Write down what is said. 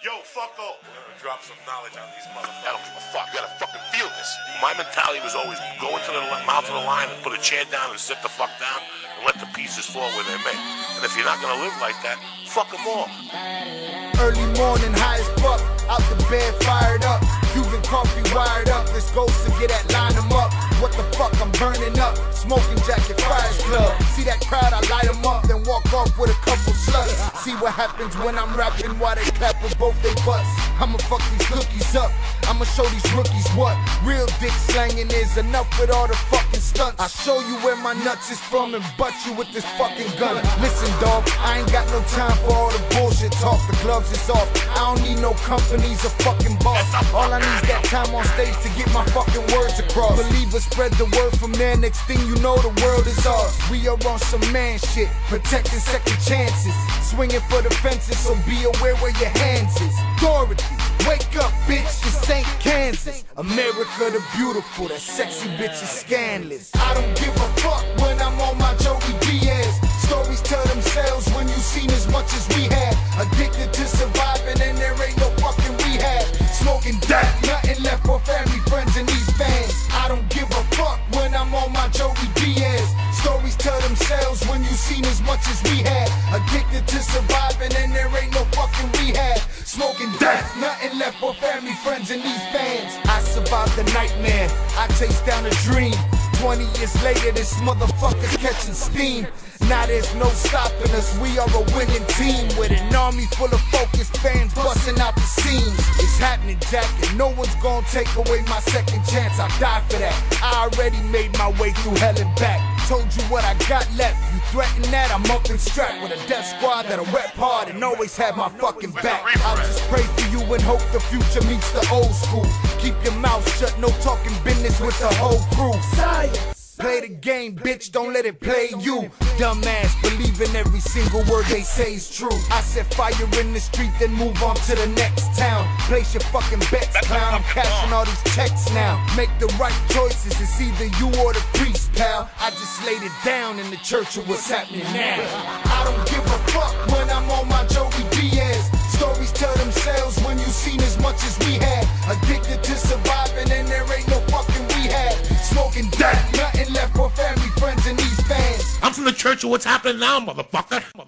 Yo, fuck off. Drop some knowledge on these motherfuckers. I don't give a fuck. You gotta fucking feel this. My mentality was always go into the mouth of the line and put a chair down and sit the fuck down and let the pieces fall where they're made. And if you're not gonna live like that, fuck them all. Early morning, high as fuck, out the bed, fired up. Cuban coffee wired up. Let's go to get that, line them up. What the fuck, I'm burning up. Smoking jacket, Friars Club. See that crowd, I light them up. Then walk off with a couple sluts. See what happens when I'm rapping while they clap with both they butts. I'ma fuck these cookies up. I'ma show these rookies what real dick slanging is. Enough with all the fucking stunts. I'll show you where my nuts is from and butt you with this fucking gun. Listen, dog, I ain't got no time for all the bullshit talk. The gloves is off. I don't need no companies or fucking boss. All I need is that time on stage to get my fucking words across. Believers spread the word from there. Next thing you know, the world is ours. We are on some man shit, protecting second chances, swinging for the fences. So be aware where your hands is. Dorothy, wake up, bitch. This ain't Kansas. America the beautiful. That sexy bitch is scandalous. I don't give a fuck when I'm on my Joey Diaz. Stories tell themselves when you seen as much as we had. Addicted to surviving and there ain't no fucking rehab. Smoking that, nothing left for family, friends and these fans. I don't give a fuck when I'm on my Joey Diaz. Stories tell themselves when you seen as much as we had. Addicted to surviving and there ain't no fucking rehab. Smoking that, nothing left for family, friends and these fans. I survived the nightmare, I chased down a dream. 20 years later, this motherfucker's catching steam. Now there's no stopping us, we are a winning team. With an army full of focused fans busting out the seams. It's happening, Jack, and no one's gonna take away my second chance. I die for that. I already made my way through hell and back. Told you what I got left. You threaten that, I'm up and strapped with a death squad that'll rep hard and always have my fucking back. I'll just pray for you and hope the future meets the old school. Keep your mouth shut, no talking business with the whole crew. Science. Play the game, bitch, don't let it play you. Dumbass, believe in every single word they say is true. I set fire in the street, then move on to the next town. Place your fucking bets, clown. I'm cashing all these checks now. Make the right choices, it's either you or the priest, pal. I just laid it down in the church of what's happening now. I don't give a fuck when I'm on my Joey Diaz. Stories tell themselves when you seen as much as we had. Addicted to surviving and there ain't no fucking rehab. Smoking that, nothing left for family, friends and these fans. I'm from the church of what's happening now, motherfucker.